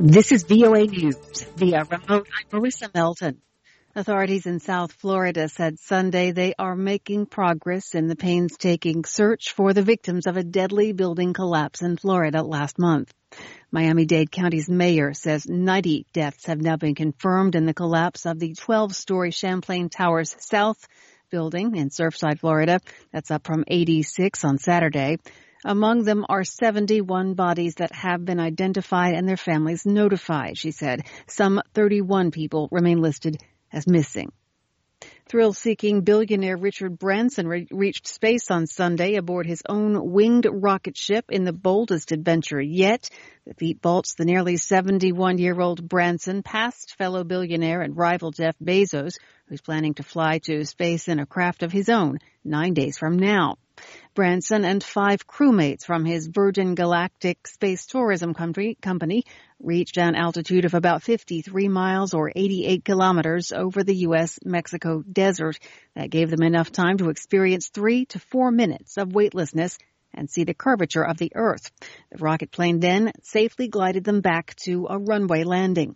This is VOA News via remote. I'm Marissa Melton. Authorities in South Florida said Sunday they are making progress in the painstaking search for the victims of a deadly building collapse in Florida last month. Miami-Dade County's mayor says 90 deaths have now been confirmed in the collapse of the 12-story Champlain Towers South building in Surfside, Florida. That's up from 86 on Saturday. Among them are 71 bodies that have been identified and their families notified, she said. Some 31 people remain listed as missing. Thrill-seeking billionaire Richard Branson reached space on Sunday aboard his own winged rocket ship in the boldest adventure yet. The feat vaults the nearly 71-year-old Branson past fellow billionaire and rival Jeff Bezos, who's planning to fly to space in a craft of his own 9 days from now. Branson and 5 crewmates from his Virgin Galactic Space Tourism company reached an altitude of about 53 miles or 88 kilometers over the U.S.-Mexico desert. That gave them enough time to experience 3 to 4 minutes of weightlessness and see the curvature of the Earth. The rocket plane then safely glided them back to a runway landing.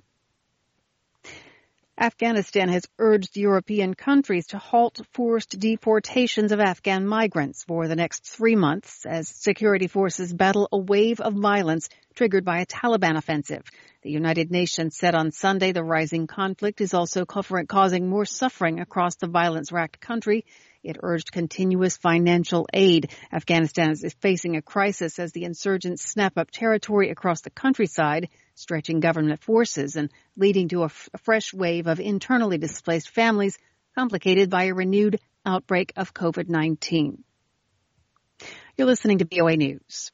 Afghanistan has urged European countries to halt forced deportations of Afghan migrants for the next 3 months as security forces battle a wave of violence triggered by a Taliban offensive. The United Nations said on Sunday the rising conflict is also causing more suffering across the violence-racked country. It urged continuous financial aid. Afghanistan is facing a crisis as the insurgents snap up territory across the countryside, stretching government forces and leading to a fresh wave of internally displaced families, complicated by a renewed outbreak of COVID-19. You're listening to VOA News.